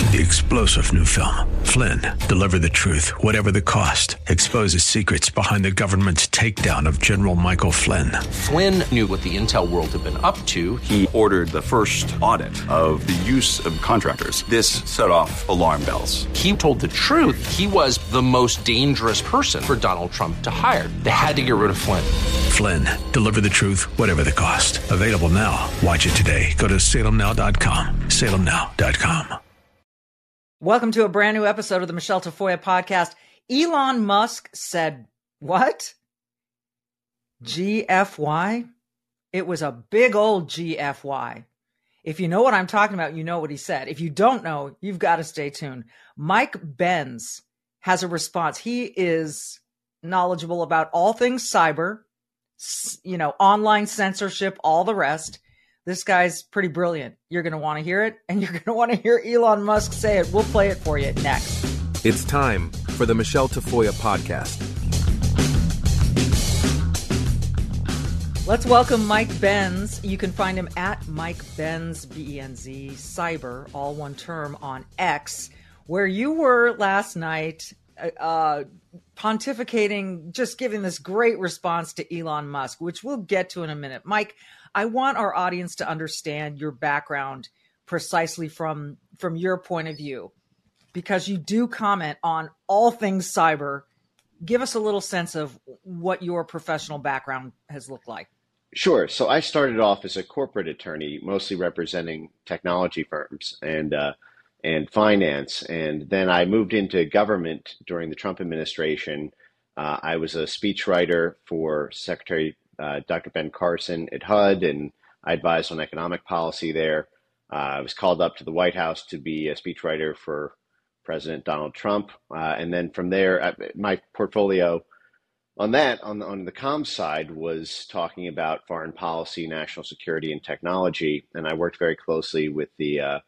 The explosive new film, Flynn, deliver the truth, whatever the cost, exposes secrets behind the government's takedown of General Michael Flynn. Flynn knew what the intel world had been up to. He ordered the first audit of the use of contractors. This set off alarm bells. He told the truth. He was the most dangerous person for Donald Trump to hire. They had to get rid of Flynn. Flynn, deliver the truth, whatever the cost. Available now. Watch it today. Go to salemnow.com. salemnow.com. Welcome to a brand new episode of the Michelle Tafoya podcast. Elon Musk said, what? GFY? It was a big old GFY. If you know what I'm talking about, you know what he said. If you don't know, you've got to stay tuned. Mike Benz has a response. He is knowledgeable about all things cyber, online censorship, all the rest. This guy's pretty brilliant. You're going to want to hear it, and you're going to want to hear Elon Musk say it. We'll play it for you next. It's time for the Michelle Tafoya podcast. Let's welcome Mike Benz. You can find him at Mike Benz, B-E-N-Z, Cyber, all one term, on X, where you were last night pontificating, just giving this great response to Elon Musk, which we'll get to in a minute. Mike, I want our audience to understand your background precisely from your point of view, because you do comment on all things cyber. Give us a little sense of what your professional background has looked like. Sure. So I started off as a corporate attorney, mostly representing technology firms and finance. And then I moved into government during the Trump administration. I was a speechwriter for Secretary Dr. Ben Carson at HUD, and I advised on economic policy there. I was called up to the White House to be a speechwriter for President Donald Trump. And then from there, my portfolio on the comms side was talking about foreign policy, national security, and technology. And I worked very closely with the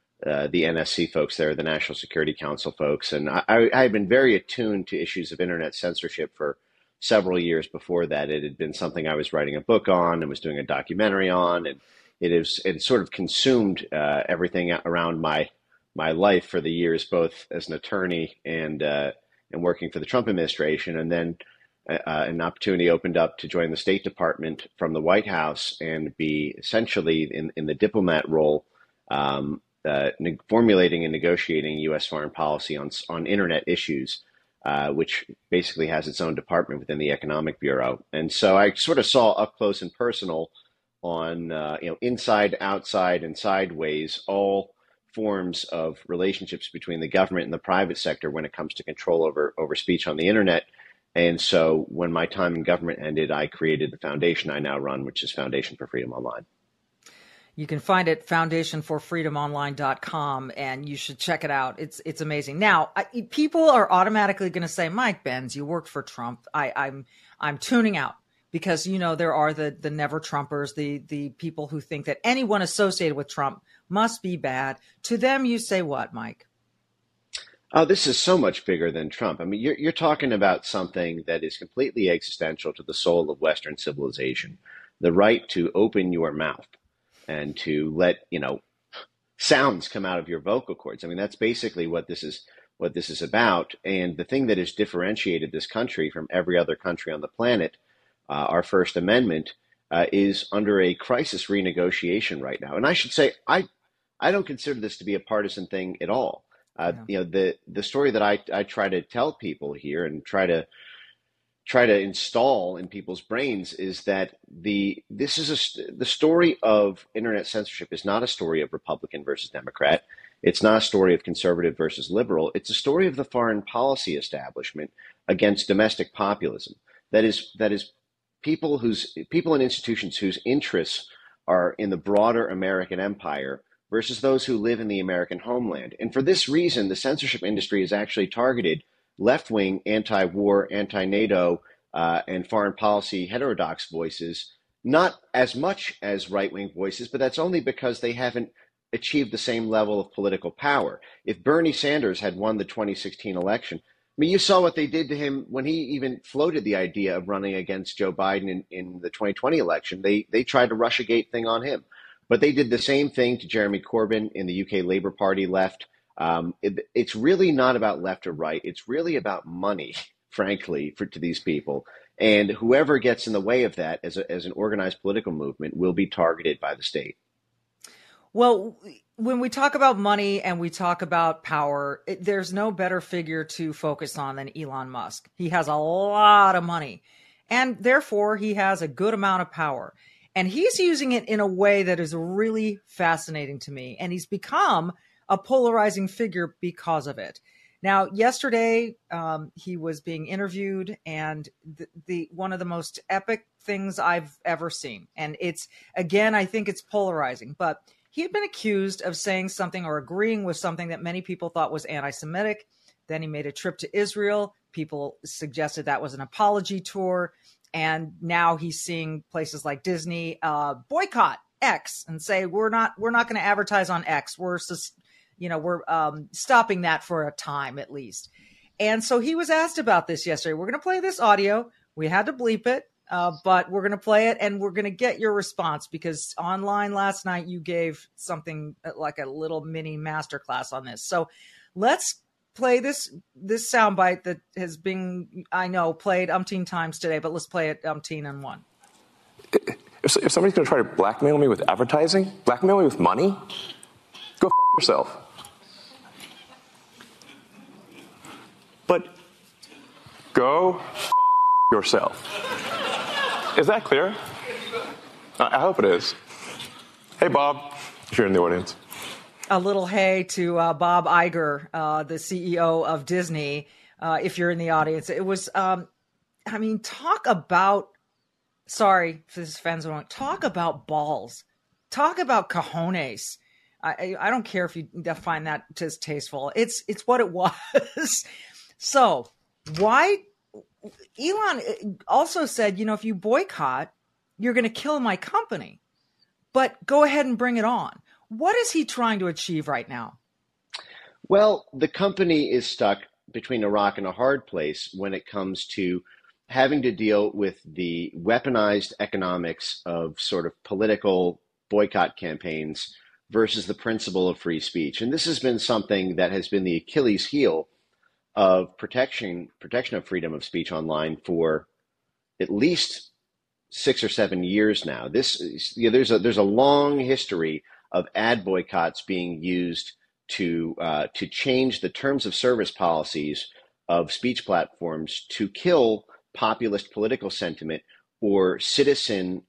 NSC folks there, the National Security Council folks. And I had been very attuned to issues of internet censorship for several years before that. It had been something I was writing a book on and was doing a documentary on, and it sort of consumed everything around my life for the years, both as an attorney and working for the Trump administration. And then an opportunity opened up to join the State Department from the White House and be essentially in the diplomat role, formulating and negotiating U.S. foreign policy on internet issues. Which basically has its own department within the Economic Bureau. And so I sort of saw up close and personal on, inside, outside, and sideways, all forms of relationships between the government and the private sector when it comes to control over speech on the internet. And so when my time in government ended, I created the foundation I now run, which is Foundation for Freedom Online. You can find it foundationforfreedomonline.com, and you should check it out. It's amazing. Now, people are automatically going to say, Mike Benz, you worked for Trump. I'm tuning out, because there are the never Trumpers, the people who think that anyone associated with Trump must be bad. To them, you say what, Mike? Oh, this is so much bigger than Trump. I mean, you're talking about something that is completely existential to the soul of Western civilization: the right to open your mouth and to let, sounds come out of your vocal cords. I mean, that's basically what this is about. And the thing that has differentiated this country from every other country on the planet, our First Amendment, is under a crisis renegotiation right now. And I should say, I don't consider this to be a partisan thing at all. The story that I try to tell people here and try to install in people's brains is that the story of internet censorship is not a story of Republican versus Democrat. It's not a story of conservative versus liberal. It's a story of the foreign policy establishment against domestic populism. That is people and institutions whose interests are in the broader American empire versus those who live in the American homeland. And for this reason, the censorship industry is actually targeted left-wing, anti-war, anti-NATO, and foreign policy heterodox voices, not as much as right-wing voices, but that's only because they haven't achieved the same level of political power. If Bernie Sanders had won the 2016 election, I mean, you saw what they did to him when he even floated the idea of running against Joe Biden in the 2020 election. They tried a Russiagate thing on him. But they did the same thing to Jeremy Corbyn in the UK Labour Party left. It's really not about left or right. It's really about money, frankly, to these people. And whoever gets in the way of that as an organized political movement will be targeted by the state. Well, when we talk about money and we talk about power, there's no better figure to focus on than Elon Musk. He has a lot of money, and therefore he has a good amount of power. And he's using it in a way that is really fascinating to me. And he's become a polarizing figure because of it. Now, yesterday, he was being interviewed, and the one of the most epic things I've ever seen. And it's, again, I think it's polarizing, but he had been accused of saying something or agreeing with something that many people thought was anti-Semitic. Then he made a trip to Israel. People suggested that was an apology tour. And now he's seeing places like Disney boycott X and say, we're not going to advertise on X. We're stopping that for a time at least. And so he was asked about this yesterday. We're going to play this audio. We had to bleep it. But we're going to play it, and we're going to get your response, because online last night you gave something like a little mini masterclass on this. So let's play this soundbite that has been, I know, played umpteen times today, but let's play it umpteen and one. If somebody's going to try to blackmail me with advertising, blackmail me with money, go f*** yourself. But go f*** yourself. Is that clear? I hope it is. Hey, Bob, if you're in the audience. A little hey to Bob Iger, the CEO of Disney, if you're in the audience. It was, talk about, sorry for this offense, talk about balls. Talk about cojones. I don't care if you find that distasteful. It's what it was. So why... Elon also said, if you boycott, you're going to kill my company, but go ahead and bring it on. What is he trying to achieve right now? Well, the company is stuck between a rock and a hard place when it comes to having to deal with the weaponized economics of sort of political boycott campaigns versus the principle of free speech. And this has been something that has been the Achilles heel of protection of freedom of speech online for at least 6 or 7 years now. There's a long history of ad boycotts being used to change the terms of service policies of speech platforms to kill populist political sentiment or citizen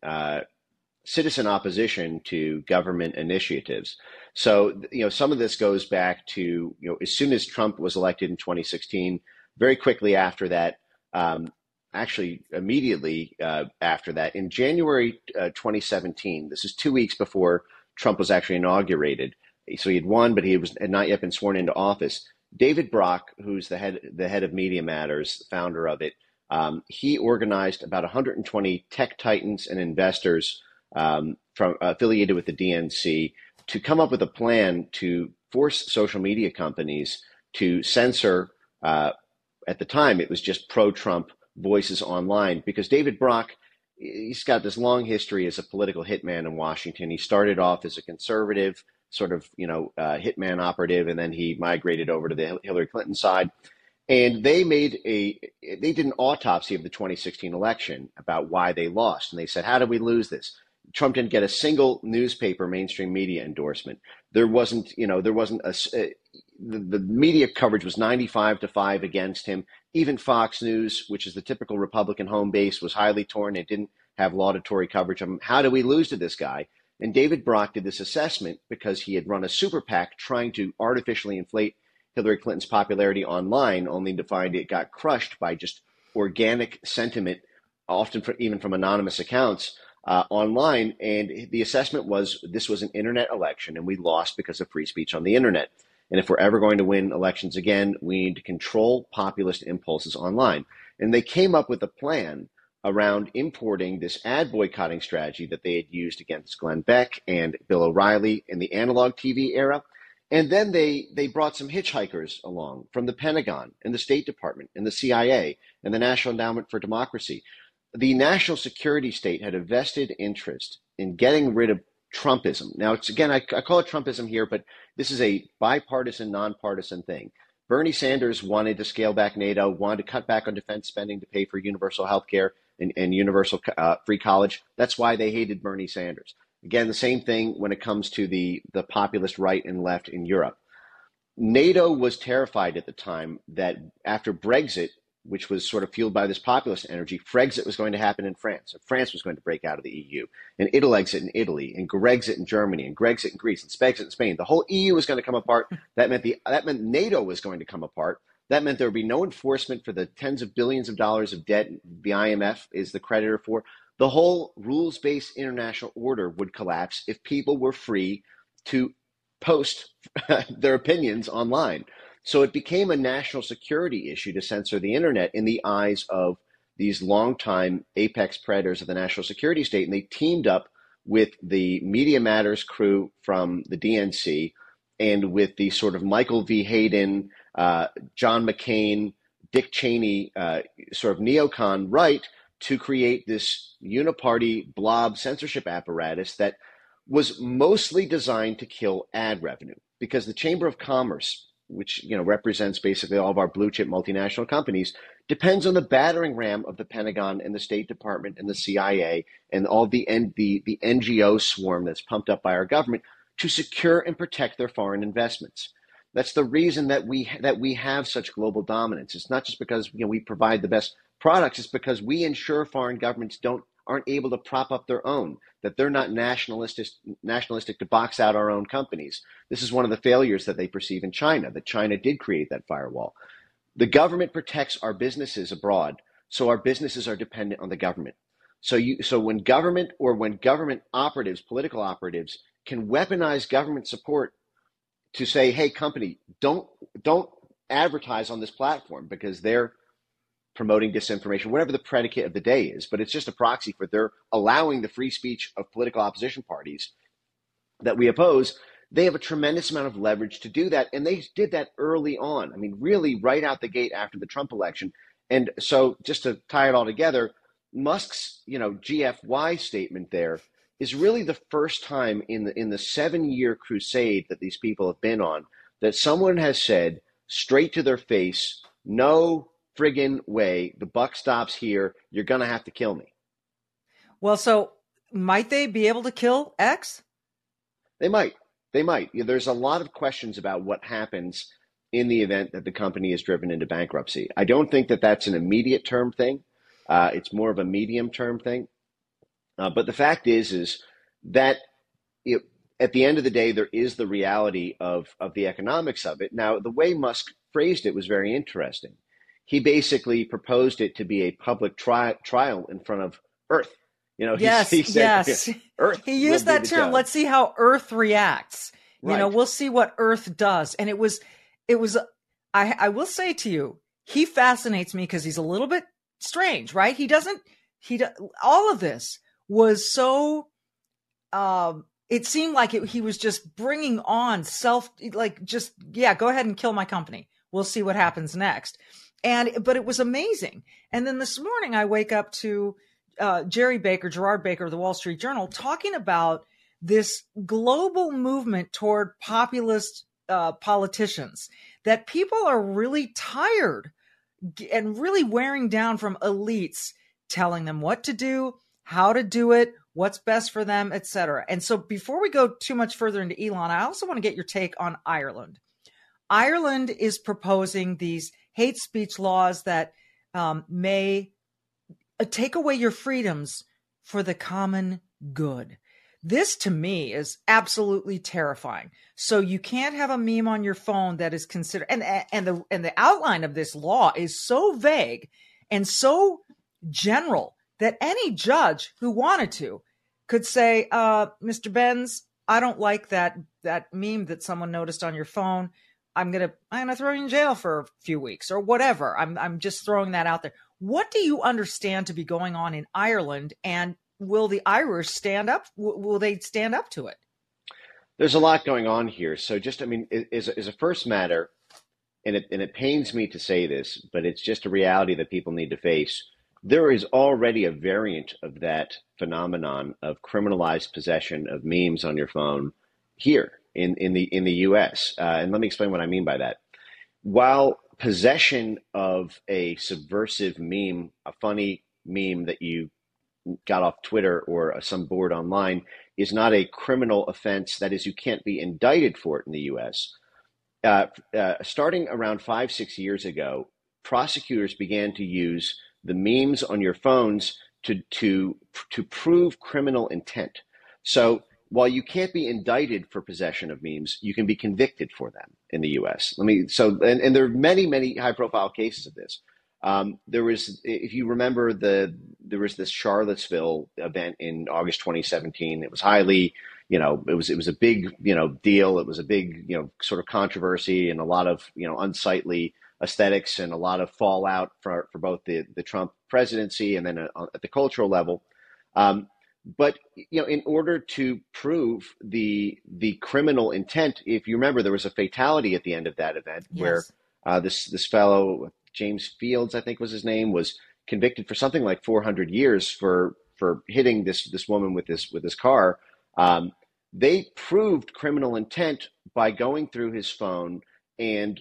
opposition to government initiatives. So, some of this goes back to, as soon as Trump was elected in 2016, very quickly after that, actually immediately after that, in January 2017, this is 2 weeks before Trump was actually inaugurated. So he had won, but he had not yet been sworn into office. David Brock, who's the head of Media Matters, founder of it, he organized about 120 tech titans and investors from affiliated with the DNC to come up with a plan to force social media companies to censor, at the time, it was just pro-Trump voices online, because David Brock, he's got this long history as a political hitman in Washington. He started off as a conservative sort of, hitman operative, and then he migrated over to the Hillary Clinton side. And they did an autopsy of the 2016 election about why they lost. And they said, how did we lose this? Trump didn't get a single newspaper mainstream media endorsement. The media coverage was 95-5 against him. Even Fox News, which is the typical Republican home base, was highly torn. It didn't have laudatory coverage of him. How do we lose to this guy? And David Brock did this assessment because he had run a super PAC trying to artificially inflate Hillary Clinton's popularity online, only to find it got crushed by just organic sentiment, often even from anonymous accounts online. And the assessment was this was an internet election, and we lost because of free speech on the internet. And if we're ever going to win elections again, we need to control populist impulses online. And they came up with a plan around importing this ad boycotting strategy that they had used against Glenn Beck and Bill O'Reilly in the analog TV era. And then they brought some hitchhikers along from the Pentagon and the State Department and the CIA and the National Endowment for Democracy. The national security state had a vested interest in getting rid of Trumpism. Now, it's again, I call it Trumpism here, but this is a bipartisan, nonpartisan thing. Bernie Sanders wanted to scale back NATO, wanted to cut back on defense spending to pay for universal health care and universal free college. That's why they hated Bernie Sanders. Again, the same thing when it comes to the populist right and left in Europe. NATO was terrified at the time that after Brexit, which was sort of fueled by this populist energy, Frexit was going to happen in France. And France was going to break out of the EU. And Italexit in Italy, and Grexit in Germany, and Grexit in Greece, and Spexit in Spain. The whole EU was going to come apart. That meant NATO was going to come apart. That meant there would be no enforcement for the tens of billions of dollars of debt the IMF is the creditor for. The whole rules-based international order would collapse if people were free to post their opinions online. So it became a national security issue to censor the internet in the eyes of these longtime apex predators of the national security state. And they teamed up with the Media Matters crew from the DNC and with the sort of Michael V. Hayden, John McCain, Dick Cheney sort of neocon right to create this uniparty blob censorship apparatus that was mostly designed to kill ad revenue, because the Chamber of Commerce, which represents basically all of our blue chip multinational companies, depends on the battering ram of the Pentagon and the State Department and the CIA and all the NGO swarm that's pumped up by our government to secure and protect their foreign investments. That's the reason that we have such global dominance. It's not just because we provide the best products. It's because we ensure foreign governments aren't able to prop up their own, that they're not nationalistic to box out our own companies. This is one of the failures that they perceive in China, that China did create that firewall. The government protects our businesses abroad, so our businesses are dependent on the government. So when government operatives, political operatives, can weaponize government support to say, hey, company, don't advertise on this platform because they're promoting disinformation, whatever the predicate of the day is, but it's just a proxy for their allowing the free speech of political opposition parties that we oppose. They have a tremendous amount of leverage to do that. And they did that early on. I mean, really right out the gate after the Trump election. And so just to tie it all together, Musk's, GFY statement there is really the first time in the 7-year crusade that these people have been on that someone has said straight to their face, no friggin' way, the buck stops here. You're going to have to kill me. Well, so might they be able to kill X? They might. There's a lot of questions about what happens in the event that the company is driven into bankruptcy. I don't think that that's an immediate term thing. It's more of a medium term thing. But the fact is that at the end of the day, there is the reality of the economics of it. Now, the way Musk phrased it was very interesting. He basically proposed it to be a public trial in front of Earth. Yes. Earth. He used that term. Let's see how Earth reacts. Right. We'll see what Earth does. And it was. I will say to you, he fascinates me because he's a little bit strange, right? All of this was so. It seemed like he was just bringing on go ahead and kill my company. We'll see what happens next. But it was amazing. And then this morning I wake up to Gerard Baker of the Wall Street Journal talking about this global movement toward populist politicians, that people are really tired and really wearing down from elites telling them what to do, how to do it, what's best for them, etc. And so before we go too much further into Elon, I also want to get your take on Ireland. Ireland is proposing these hate speech laws that may take away your freedoms for the common good. This to me is absolutely terrifying. So you can't have a meme on your phone that is considered, and the outline of this law is so vague and so general that any judge who wanted to could say, Mr. Benz, I don't like that meme that someone noticed on your phone. I'm gonna throw you in jail for a few weeks or whatever. I'm just throwing that out there. What do you understand to be going on in Ireland, and will the Irish stand up? Will they stand up to it? There's a lot going on here. So as a first matter, and it pains me to say this, but it's just a reality that people need to face. there is already a variant of that phenomenon of criminalized possession of memes on your phone here in the U.S. And let me explain what I mean by that. While possession of a subversive meme, a funny meme that you got off Twitter or some board online, is not a criminal offense, that is, you can't be indicted for it in the U.S., starting around 5-6 years ago, prosecutors began to use the memes on your phones to prove criminal intent. So while you can't be indicted for possession of memes, you can be convicted for them in the U.S. And there are many high-profile cases of this. There was, if you remember, there was this Charlottesville event in August 2017. It was highly, it was a big, deal. It was a big, sort of controversy and a lot of, unsightly aesthetics and a lot of fallout for both the Trump presidency and then at the cultural level. But in order to prove the criminal intent, if you remember, there was a fatality at the end of that event. Yes. Where this fellow, James Fields, I think was his name, was convicted for something like 400 years for hitting this woman with his car. They proved criminal intent by going through his phone and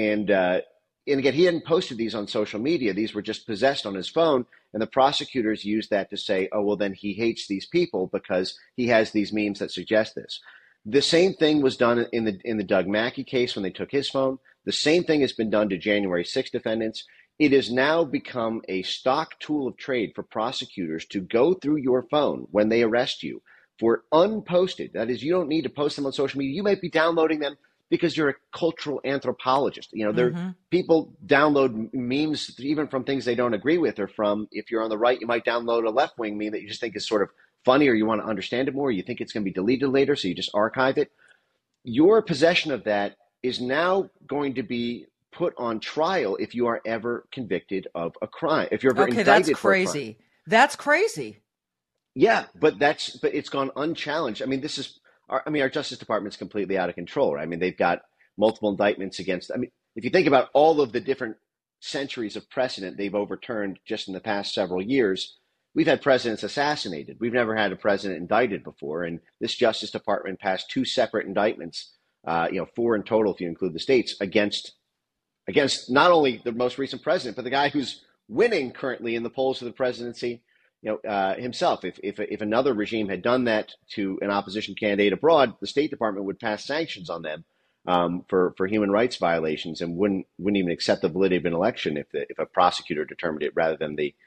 again, he hadn't posted these on social media. These were just possessed on his phone. And the prosecutors used that to say, oh, well, then he hates these people because he has these memes that suggest this. The same thing was done in the Doug Mackey case when they took his phone. The same thing has been done to January 6 defendants. It has now become a stock tool of trade for prosecutors to go through your phone when they arrest you for unposted. That is, you don't need to post them on social media. You might be downloading them because you're a cultural anthropologist. People download memes even from things they don't agree with, or from, if you're on the right, you might download a left-wing meme that you just think is sort of funny, or you want to understand it more, or you think it's going to be deleted later, so you just archive it. Your possession of that is now going to be put on trial if you are ever convicted of a crime. If you're ever indicted that's for crazy. A crime. That's crazy. Yeah, but it's gone unchallenged. I mean, our Justice Department's completely out of control, right? I mean, they've got multiple indictments against, if you think about all of the different centuries of precedent they've overturned just in the past several years, we've had presidents assassinated. We've never had a president indicted before. And this Justice Department passed 2 separate indictments, 4 in total if you include the states, against not only the most recent president, but the guy who's winning currently in the polls for the presidency, himself. If another regime had done that to an opposition candidate abroad, the State Department would pass sanctions on them for human rights violations and wouldn't even accept the validity of an election if a prosecutor determined it rather than the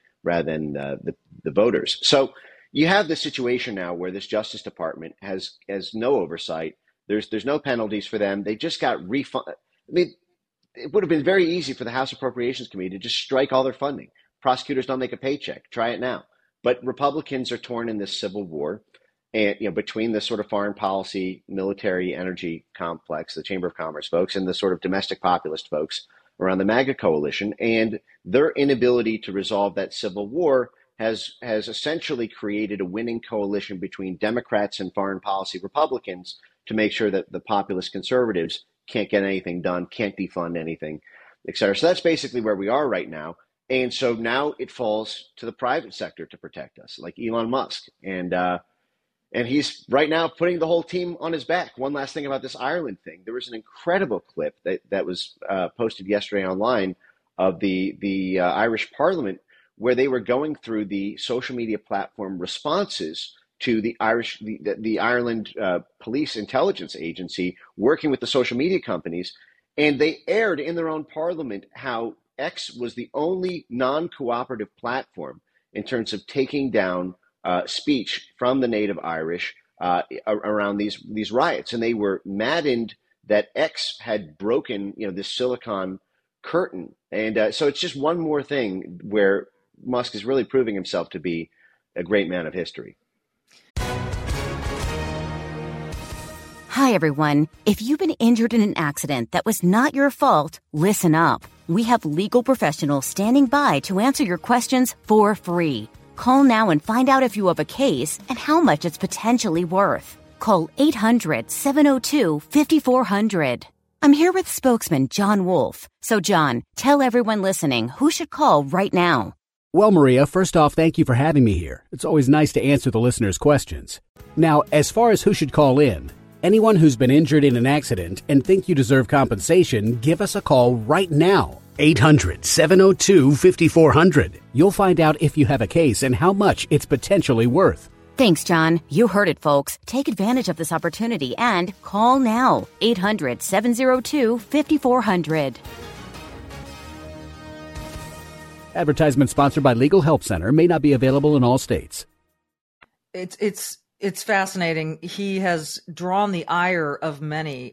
voters. So you have this situation now where this Justice Department has no oversight. There's no penalties for them. They just got refunded. It would have been very easy for the House Appropriations Committee to just strike all their funding. Prosecutors don't make a paycheck. Try it now. But Republicans are torn in this civil war, and between the sort of foreign policy, military, energy complex, the Chamber of Commerce folks, and the sort of domestic populist folks around the MAGA coalition, and their inability to resolve that civil war has essentially created a winning coalition between Democrats and foreign policy Republicans to make sure that the populist conservatives can't get anything done, can't defund anything, et cetera. So that's basically where we are right now. And so now it falls to the private sector to protect us, like Elon Musk. And he's right now putting the whole team on his back. One last thing about this Ireland thing. There was an incredible clip that was posted yesterday online of the Irish Parliament, where they were going through the social media platform responses to the Ireland Police Intelligence Agency working with the social media companies. And they aired in their own parliament how X was the only non-cooperative platform in terms of taking down speech from the native Irish around these riots. And they were maddened that X had broken, this Silicon curtain. And so it's just one more thing where Musk is really proving himself to be a great man of history. Hi, everyone. If you've been injured in an accident that was not your fault, listen up. We have legal professionals standing by to answer your questions for free. Call now and find out if you have a case and how much it's potentially worth. Call 800-702-5400. I'm here with spokesman John Wolf. So, John, tell everyone listening who should call right now. Well, Maria, first off, thank you for having me here. It's always nice to answer the listeners' questions. Now, as far as who should call in, anyone who's been injured in an accident and think you deserve compensation, give us a call right now. 800-702-5400. You'll find out if you have a case and how much it's potentially worth. Thanks, John. You heard it, folks. Take advantage of this opportunity and call now. 800-702-5400. Advertisement sponsored by Legal Help Center. May not be available in all states. It's fascinating. He has drawn the ire of many.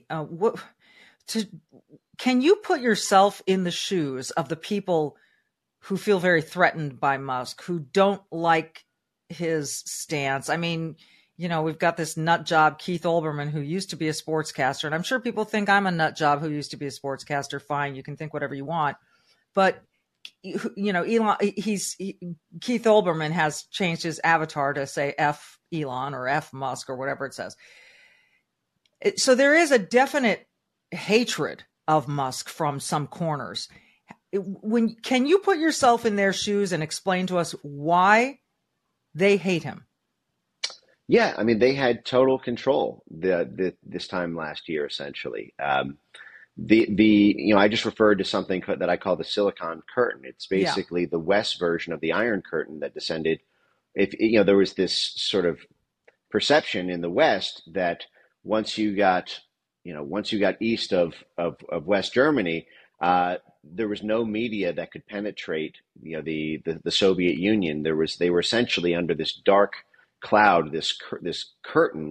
Can you put yourself in the shoes of the people who feel very threatened by Musk, who don't like his stance? I mean, you know, we've got this nut job, Keith Olbermann, who used to be a sportscaster. And I'm sure people think I'm a nut job who used to be a sportscaster. Fine, you can think whatever you want. But, you know, Keith Olbermann has changed his avatar to say F Elon or F Musk or whatever it says. So there is a definite hatred of Musk from some corners. Can you put yourself in their shoes and explain to us why they hate him? Yeah, I mean, they had total control this time last year, essentially. I just referred to something that I call the Silicon Curtain. It's basically the West version of the Iron Curtain that descended. There was this sort of perception in the West that once you got east of West Germany, there was no media that could penetrate, the Soviet Union. They were essentially under this dark cloud, this curtain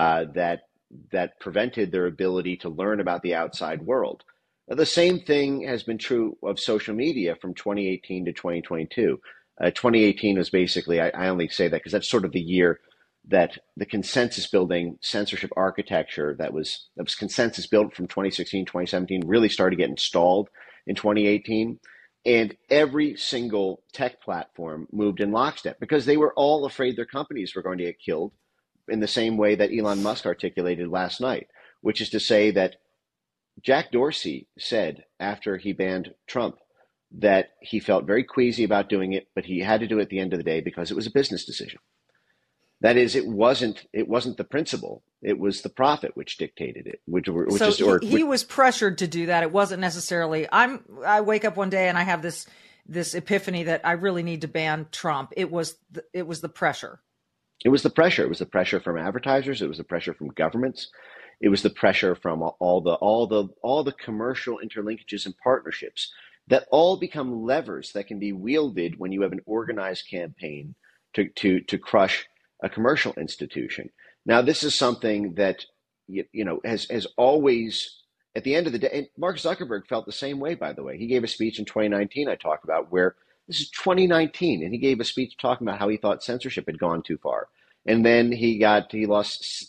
that prevented their ability to learn about the outside world. Now, the same thing has been true of social media from 2018 to 2022. 2018 was basically, I only say that because that's sort of the year that the consensus building censorship architecture that was consensus built from 2016, 2017 really started to get installed in 2018. And every single tech platform moved in lockstep because they were all afraid their companies were going to get killed in the same way that Elon Musk articulated last night, which is to say that Jack Dorsey said after he banned Trump that he felt very queasy about doing it, but he had to do it at the end of the day because it was a business decision. That is, it wasn't the principle; it was the profit which dictated it. He was pressured to do that. It wasn't necessarily. I wake up one day and I have this epiphany that I really need to ban Trump. It was the pressure. It was the pressure. It was the pressure from advertisers. It was the pressure from governments. It was the pressure from all the commercial interlinkages and partnerships that all become levers that can be wielded when you have an organized campaign to crush a commercial institution. Now, this is something that has always, at the end of the day, and Mark Zuckerberg felt the same way, by the way. He gave a speech in 2019 I talked about where this is 2019, and he gave a speech talking about how he thought censorship had gone too far. And then Meta lost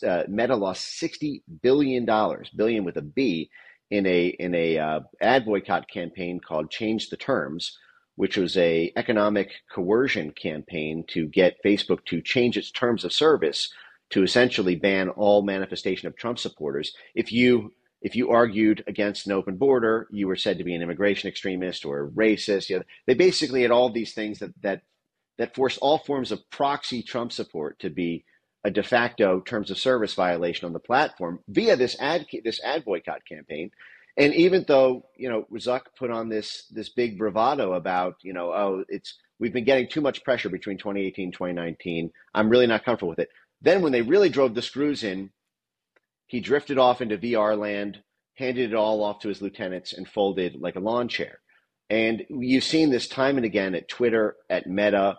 $60 billion, billion with a B, in a ad boycott campaign called Change the Terms, which was a economic coercion campaign to get Facebook to change its terms of service to essentially ban all manifestation of Trump supporters. If you argued against an open border, you were said to be an immigration extremist or racist. They basically had all these things that forced all forms of proxy Trump support to be a de facto terms of service violation on the platform via this ad boycott campaign. And even though, Zuck put on this big bravado about, we've been getting too much pressure between 2018 and 2019. I'm really not comfortable with it. Then when they really drove the screws in, he drifted off into VR land, handed it all off to his lieutenants, and folded like a lawn chair. And you've seen this time and again at Twitter, at Meta,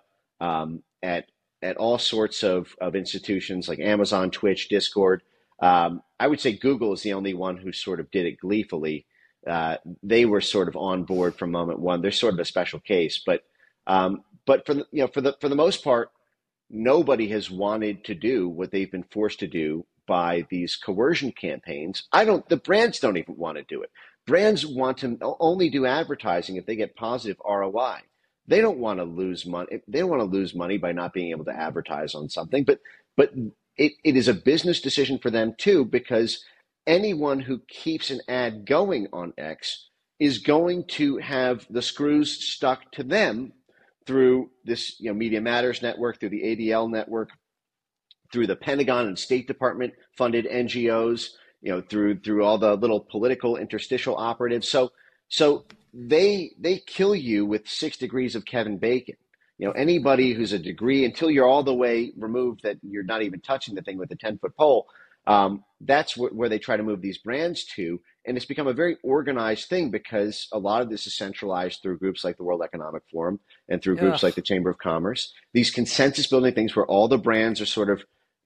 at all sorts of institutions like Amazon, Twitch, Discord. I would say Google is the only one who sort of did it gleefully. They were sort of on board from moment one. They're sort of a special case, but for the most part, nobody has wanted to do what they've been forced to do by these coercion campaigns. The brands don't even want to do it. Brands want to only do advertising if they get positive ROI. They don't want to lose money. They don't want to lose money by not being able to advertise on something, but it is a business decision for them too, because anyone who keeps an ad going on X is going to have the screws stuck to them through this, Media Matters network, through the ADL network, through the Pentagon and State Department funded NGOs, through all the little political interstitial operatives. So they kill you with 6 degrees of Kevin Bacon. Anybody who's a degree, until you're all the way removed that you're not even touching the thing with a 10-foot pole, that's where they try to move these brands to. And it's become a very organized thing because a lot of this is centralized through groups like the World Economic Forum and through groups like the Chamber of Commerce. These consensus building things where all the brands are sort of,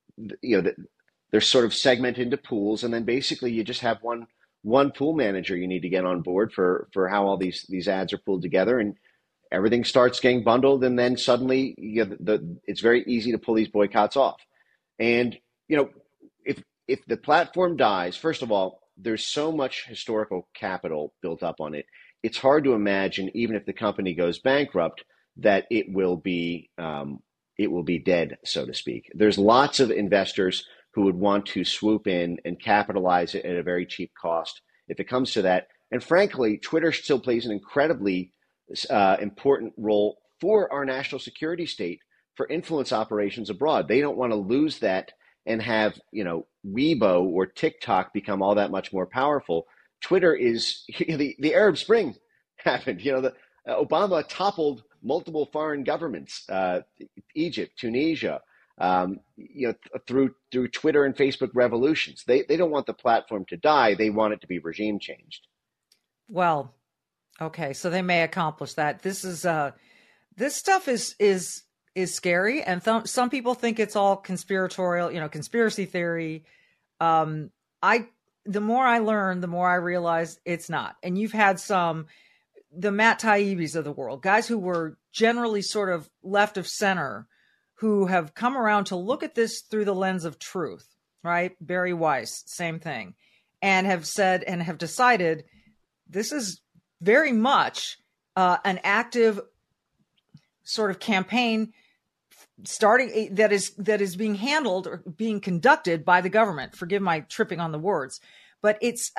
they're sort of segmented into pools. And then basically you just have one pool manager you need to get on board for how all these ads are pulled together. And everything starts getting bundled. And then suddenly it's very easy to pull these boycotts off. And, if the platform dies, first of all, there's so much historical capital built up on it. It's hard to imagine, even if the company goes bankrupt, that it will be dead, so to speak. There's lots of investors who would want to swoop in and capitalize it at a very cheap cost if it comes to that. And frankly, Twitter still plays an incredibly important role for our national security state for influence operations abroad. They don't want to lose that and have, Weibo or TikTok become all that much more powerful. Twitter is the Arab Spring happened. Obama toppled multiple foreign governments, Egypt, Tunisia, through Twitter and Facebook revolutions. They don't want the platform to die. They want it to be regime changed. Well, okay, so they may accomplish that. This is this stuff is scary, and some people think it's all conspiratorial, conspiracy theory. The more I learn, the more I realize it's not. And you've had the Matt Taibbis of the world, guys who were generally sort of left of center, who have come around to look at this through the lens of truth, right? Barry Weiss, same thing, and have said and have decided this is very much an active sort of campaign starting that is being handled or being conducted by the government. Forgive my tripping on the words, but it's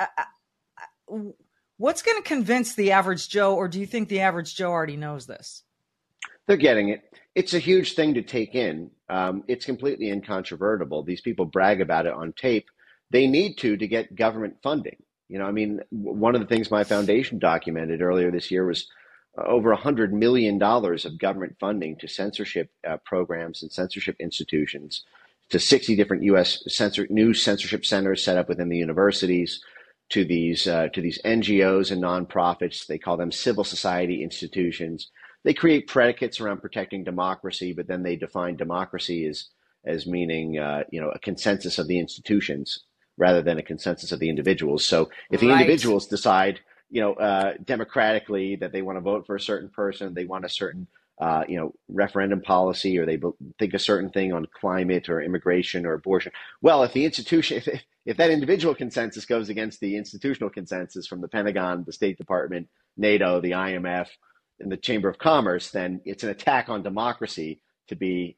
what's going to convince the average Joe, or do you think the average Joe already knows this? They're getting it. It's a huge thing to take in. It's completely incontrovertible. These people brag about it on tape. They need to get government funding. One of the things my foundation documented earlier this year was over $100 million of government funding to censorship programs and censorship institutions, to 60 different U.S. new censorship centers set up within the universities, to these NGOs and nonprofits. They call them civil society institutions. They create predicates around protecting democracy, but then they define democracy as meaning a consensus of the institutions rather than a consensus of the individuals. So if the individuals decide democratically that they want to vote for a certain person, they want a certain, referendum policy, or they think a certain thing on climate or immigration or abortion. Well, if the institution, if that individual consensus goes against the institutional consensus from the Pentagon, the State Department, NATO, the IMF, and the Chamber of Commerce, then it's an attack on democracy to be,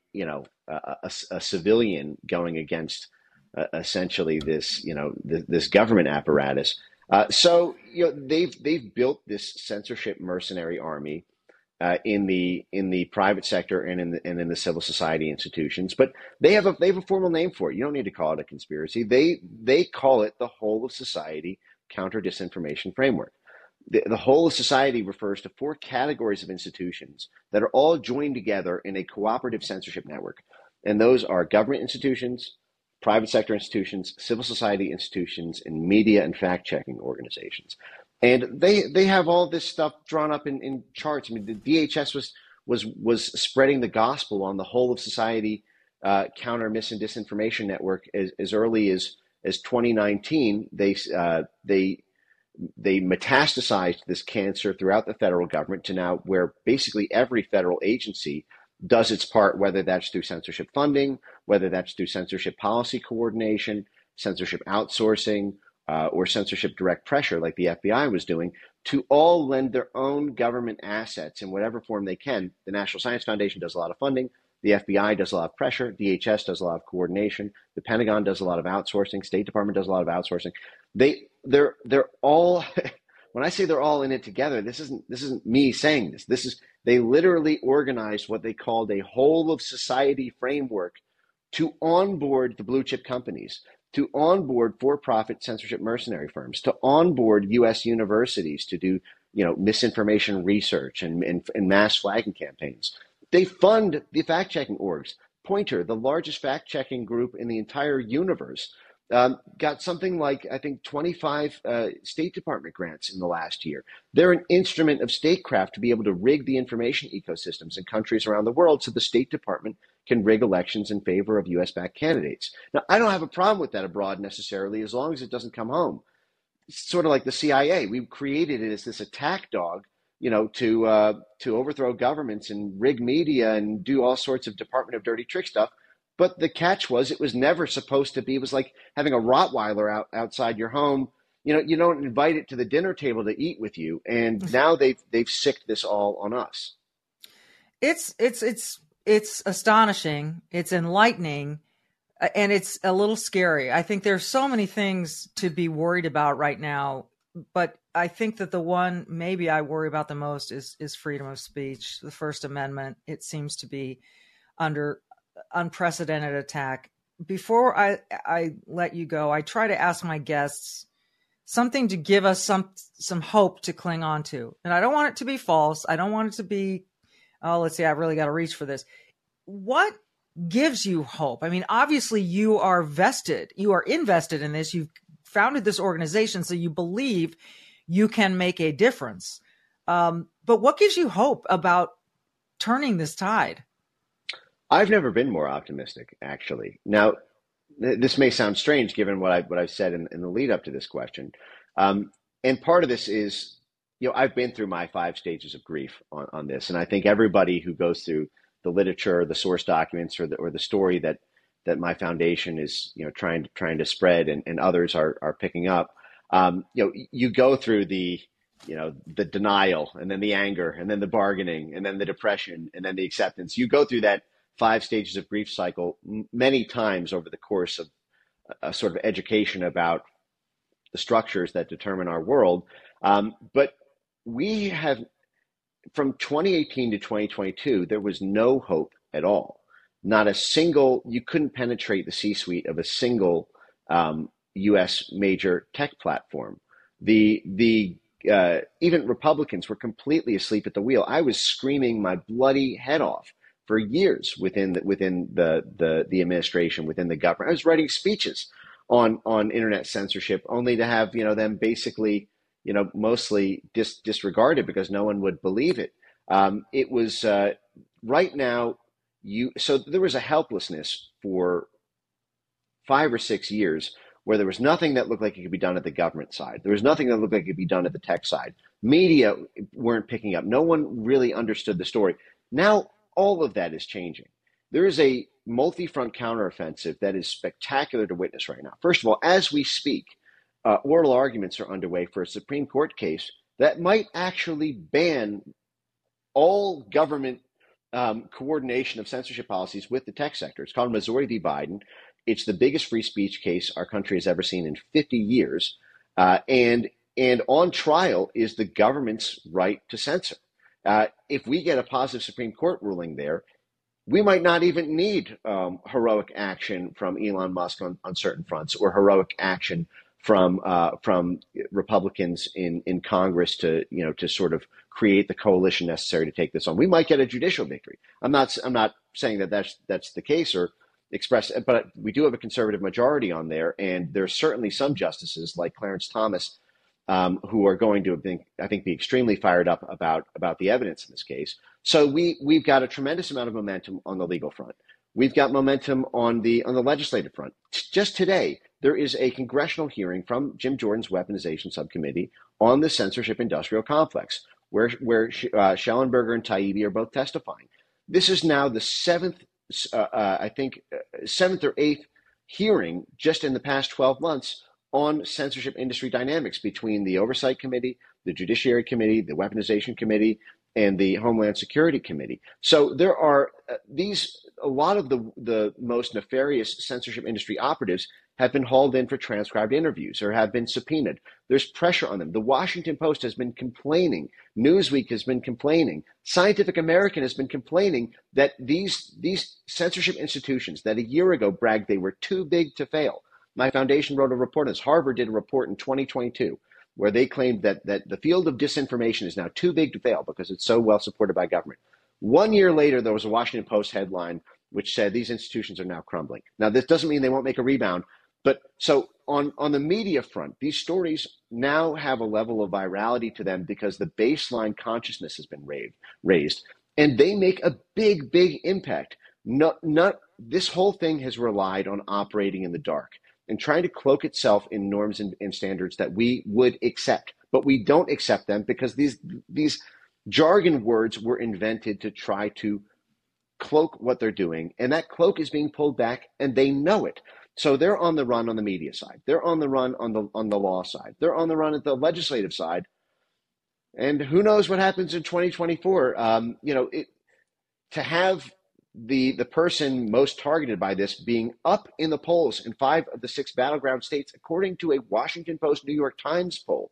a civilian going against essentially this, this government apparatus. So they've built this censorship mercenary army in the private sector and in the civil society institutions, but they have a formal name for it. You don't need to call it a conspiracy. They call it the Whole of Society Counter Disinformation Framework. The Whole of Society refers to 4 categories of institutions that are all joined together in a cooperative censorship network, and those are government institutions, private sector institutions, civil society institutions, and media and fact-checking organizations. And they have all this stuff drawn up in charts. I mean, the DHS was spreading the gospel on the Whole of Society Counter Mis and Disinformation Network as early as 2019. They metastasized this cancer throughout the federal government to now where basically every federal agency does its part, whether that's through censorship funding, whether that's through censorship policy coordination, censorship outsourcing, or censorship direct pressure like the FBI was doing, to all lend their own government assets in whatever form they can. The National Science Foundation does a lot of funding. The FBI does a lot of pressure. DHS does a lot of coordination. The Pentagon does a lot of outsourcing. State Department does a lot of outsourcing. They're all when I say they're all in it together, this isn't me saying this. They literally organized what they called a whole of society framework to onboard the blue chip companies, to onboard for-profit censorship mercenary firms, to onboard U.S. universities to do, misinformation research and mass flagging campaigns. They fund the fact-checking orgs. Poynter, the largest fact-checking group in the entire universe, got something like, I think, 25 State Department grants in the last year. They're an instrument of statecraft to be able to rig the information ecosystems in countries around the world so the State Department can rig elections in favor of U.S.-backed candidates. Now, I don't have a problem with that abroad necessarily, as long as it doesn't come home. It's sort of like the CIA. We've created it as this attack dog, to overthrow governments and rig media and do all sorts of Department of Dirty Trick stuff. But the catch was, it was never supposed to be. It was like having a Rottweiler outside your home. You don't invite it to the dinner table to eat with you. And now they've sicked this all on us. It's astonishing. It's enlightening. And it's a little scary. I think there's so many things to be worried about right now, but I think that the one maybe I worry about the most is freedom of speech. The First Amendment, it seems to be under unprecedented attack. Before I let you go, I try to ask my guests something to give us some hope to cling on to. And I don't want it to be false. I don't want it to be, let's see, I've really got to reach for this. What gives you hope? I mean, obviously you are invested in this. You've founded this organization, so you believe you can make a difference. But what gives you hope about turning this tide? I've never been more optimistic, actually. Now, this may sound strange given what I've said in the lead up to this question. And part of this is, I've been through my 5 stages of grief on this. And I think everybody who goes through the literature, the source documents, or the story that my foundation is, trying to spread and others are picking up, you go through the denial, and then the anger, and then the bargaining, and then the depression, and then the acceptance. You go through that 5 stages of grief cycle many times over the course of a sort of education about the structures that determine our world. But we have, from 2018 to 2022, there was no hope at all. Not a single, you couldn't penetrate the C-suite of a single U.S. major tech platform. Even Republicans were completely asleep at the wheel. I was screaming my bloody head off for years within the administration, within the government. I was writing speeches on internet censorship, only to have them basically mostly disregarded because no one would believe it. It was right now. So there was a helplessness for 5 or 6 years where there was nothing that looked like it could be done at the government side. There was nothing that looked like it could be done at the tech side. Media weren't picking up. No one really understood the story. Now all of that is changing. There is a multi-front counteroffensive that is spectacular to witness right now. First of all, as we speak, oral arguments are underway for a Supreme Court case that might actually ban all government coordination of censorship policies with the tech sector. It's called Missouri v. Biden. It's the biggest free speech case our country has ever seen in 50 years. And on trial is the government's right to censor. If we get a positive Supreme Court ruling there, we might not even need heroic action from Elon Musk on certain fronts, or heroic action from Republicans in Congress to sort of create the coalition necessary to take this on. We might get a judicial victory. I'm not saying that that's the case or express, but we do have a conservative majority on there, and there's certainly some justices like Clarence Thomas who are going to, I think, be extremely fired up about the evidence in this case. So we've got a tremendous amount of momentum on the legal front. We've got momentum on the legislative front. Just today, there is a congressional hearing from Jim Jordan's weaponization subcommittee on the censorship industrial complex, where Schellenberger and Taibbi are both testifying. This is now the seventh or eighth hearing just in the past 12 months on censorship industry dynamics between the Oversight Committee, the Judiciary Committee, the Weaponization Committee, and the Homeland Security Committee. So there are a lot of the most nefarious censorship industry operatives have been hauled in for transcribed interviews or have been subpoenaed. There's pressure on them. The Washington Post has been complaining. Newsweek has been complaining. Scientific American has been complaining that these censorship institutions that a year ago bragged they were too big to fail. My foundation wrote a report on this. Harvard did a report in 2022 where they claimed that the field of disinformation is now too big to fail because it's so well supported by government. 1 year later, there was a Washington Post headline which said these institutions are now crumbling. Now, this doesn't mean they won't make a rebound, but so on the media front, these stories now have a level of virality to them because the baseline consciousness has been raised, and they make a big, big impact. This whole thing has relied on operating in the dark and trying to cloak itself in norms and standards that we would accept, but we don't accept them because these jargon words were invented to try to cloak what they're doing, and that cloak is being pulled back, and they know it. So they're on the run on the media side. They're on the run on the law side. They're on the run at the legislative side. And who knows what happens in 2024? To have the person most targeted by this being up in the polls in 5 of the 6 battleground states, according to a Washington Post, New York Times poll,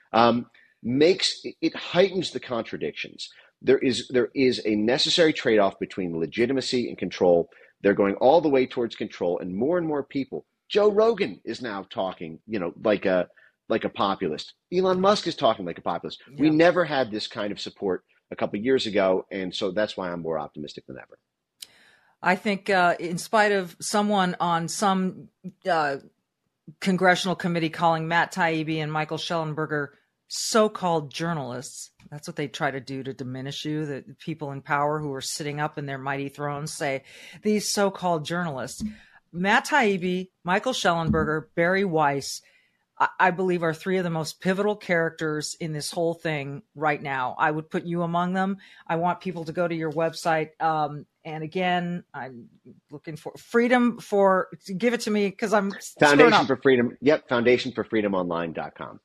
heightens the contradictions. There is a necessary trade-off between legitimacy and control. They're going all the way towards control, and more people. Joe Rogan is now talking, like a populist. Elon Musk is talking like a populist. Yeah. We never had this kind of support a couple of years ago, and so that's why I'm more optimistic than ever. I think in spite of someone on some congressional committee calling Matt Taibbi and Michael Shellenberger so-called journalists, that's what they try to do to diminish you. The people in power who are sitting up in their mighty thrones say, these so-called journalists. Matt Taibbi, Michael Shellenberger, Bari Weiss, I believe are 3 of the most pivotal characters in this whole thing right now. I would put you among them. I want people to go to your website. And again, I'm looking for freedom for, give it to me because I'm Foundation for Freedom. Yep. FoundationForFreedomOnline.com.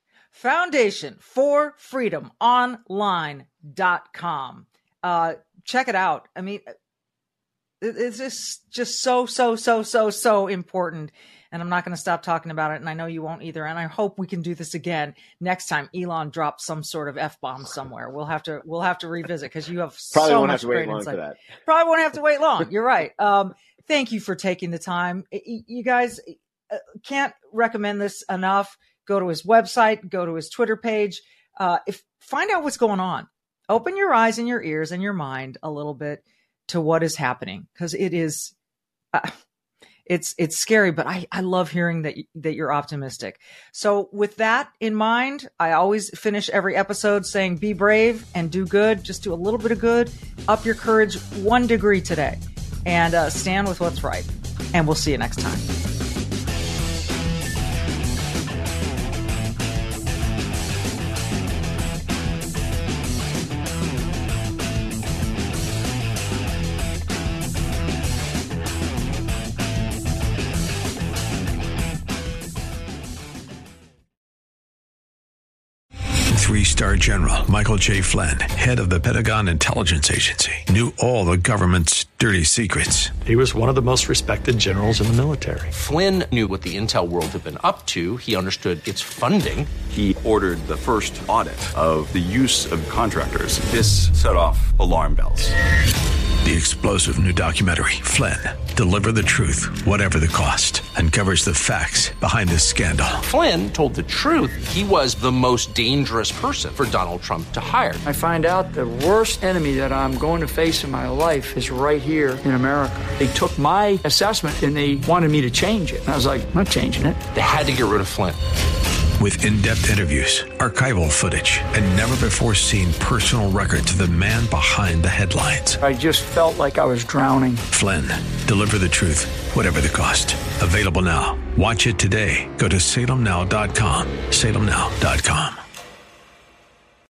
FoundationForFreedomOnline.com. Check it out. I mean, it's just so important. And I'm not going to stop talking about it. And I know you won't either. And I hope we can do this again next time Elon drops some sort of F-bomb somewhere. We'll have to revisit because you have probably so won't much have to wait great long insight. for that. Probably won't have to wait long. You're right. Thank you for taking the time. You guys can't recommend this enough. Go to his website, go to his Twitter page. Find out what's going on. Open your eyes and your ears and your mind a little bit to what is happening, because it is, it's scary, but I love hearing that you're optimistic. So with that in mind, I always finish every episode saying, be brave and do good. Just do a little bit of good. Up your courage 1 degree today, and stand with what's right. And we'll see you next time. 3-star General Michael J. Flynn, head of the Pentagon Intelligence Agency, knew all the government's dirty secrets. He was one of the most respected generals in the military. Flynn knew what the intel world had been up to. He understood its funding. He ordered the first audit of the use of contractors. This set off alarm bells. The explosive new documentary, Flynn, Deliver the Truth, Whatever the Cost, uncovers the facts behind this scandal. Flynn told the truth. He was the most dangerous person for Donald Trump to hire. I find out the worst enemy that I'm going to face in my life is right here in America. They took my assessment and they wanted me to change it. And I was like, I'm not changing it. They had to get rid of Flynn. With in-depth interviews, archival footage, and never-before-seen personal records of the man behind the headlines. I just felt like I was drowning. Flynn, Deliver the Truth, Whatever the Cost. Available now. Watch it today. Go to salemnow.com. salemnow.com.